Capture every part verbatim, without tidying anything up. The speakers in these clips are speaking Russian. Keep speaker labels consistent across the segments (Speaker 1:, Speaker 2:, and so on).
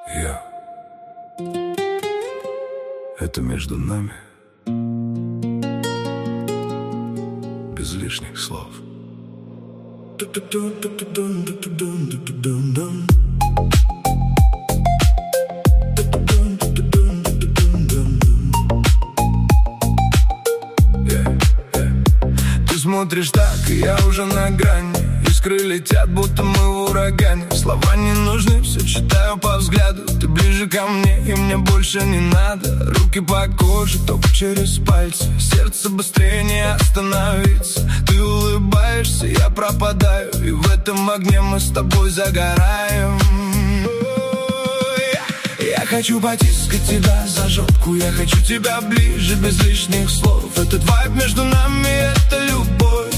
Speaker 1: Я. Это между нами. Без лишних слов. Ты смотришь так, и я уже на грани. Искры летят, будто мы в урагане. Слова не нужны, все читаю по взгляду. Ты ближе ко мне, и мне больше не надо. Руки по коже, ток через пальцы. Сердце быстрее не остановится. Ты улыбаешься, я пропадаю. И в этом огне мы с тобой загораем. Я хочу потискать тебя за жопку. Я хочу тебя ближе, без лишних слов. Этот вайб между нами, это любовь.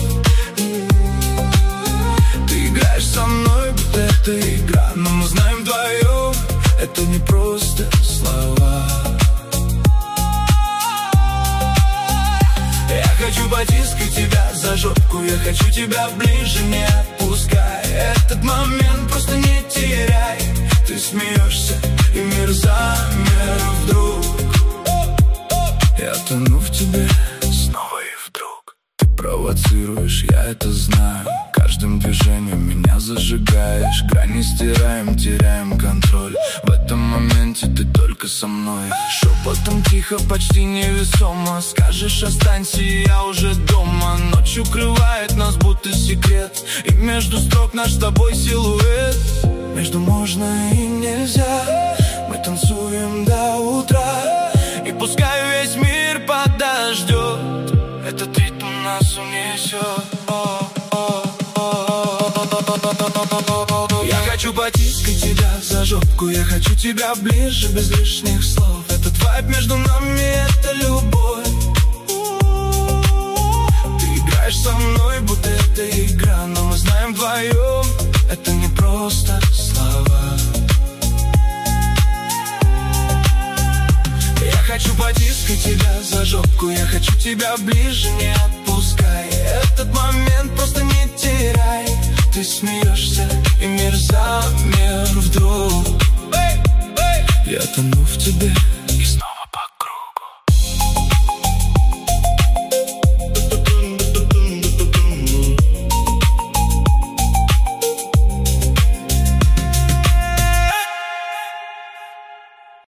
Speaker 1: Со мной, будто это игра, но мы знаем вдвоем, это не просто слова. Я хочу потискать тебя за жопку. Я хочу тебя ближе, не отпускай. Этот момент просто не теряй. Ты смеешься, и мир замер вдруг. Я тону в тебе снова и вдруг. Ты провоцируешь, я это знаю. Каждым движением меня зажигаешь. Грани стираем, теряем контроль. В этом моменте ты только со мной. Шепотом тихо, почти невесомо скажешь: останься, и я уже дома. Ночь укрывает нас, будто секрет. И между строк наш с тобой силуэт. Между можно и нельзя. Мы танцуем до утра. И пускай весь мир подождет, этот ритм нас унесет. Я хочу потискать тебя за жопку. Я хочу тебя ближе, без лишних слов. Этот вайб между нами, это любовь. Ты играешь со мной, будто это игра, но мы знаем вдвоем, это не просто слова. Я хочу потискать тебя за жопку. Я хочу тебя ближе, не отпускай.